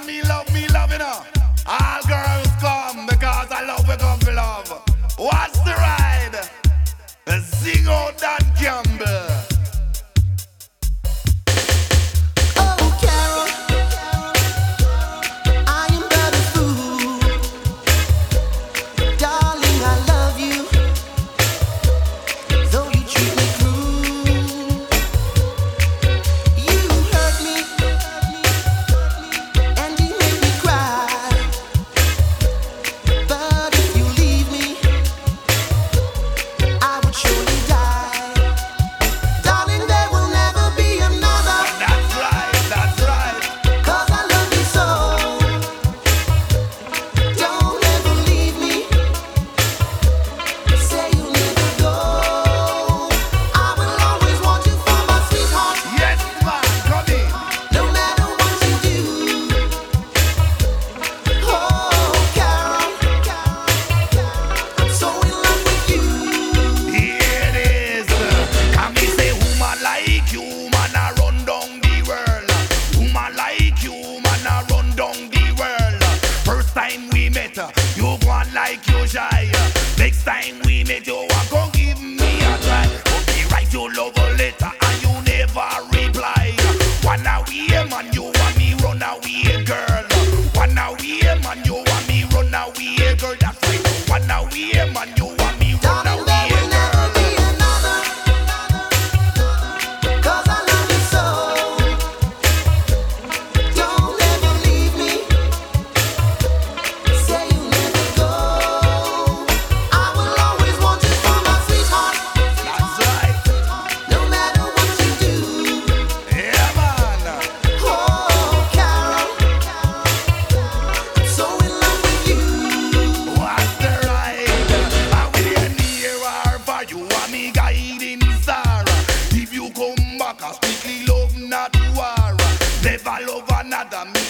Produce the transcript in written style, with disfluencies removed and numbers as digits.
when me love, you know. All girls come because I love we come for love. What's the ride? Sing out Dan Campbell. You go on like you shy. Next time we meet you, I gon' give me a try. Okay, write your love a letter and you never reply. One away man, you want me run away, girl. One away man, you want me run away, girl. That's right. One away man, you want me run away, girl. Never love another.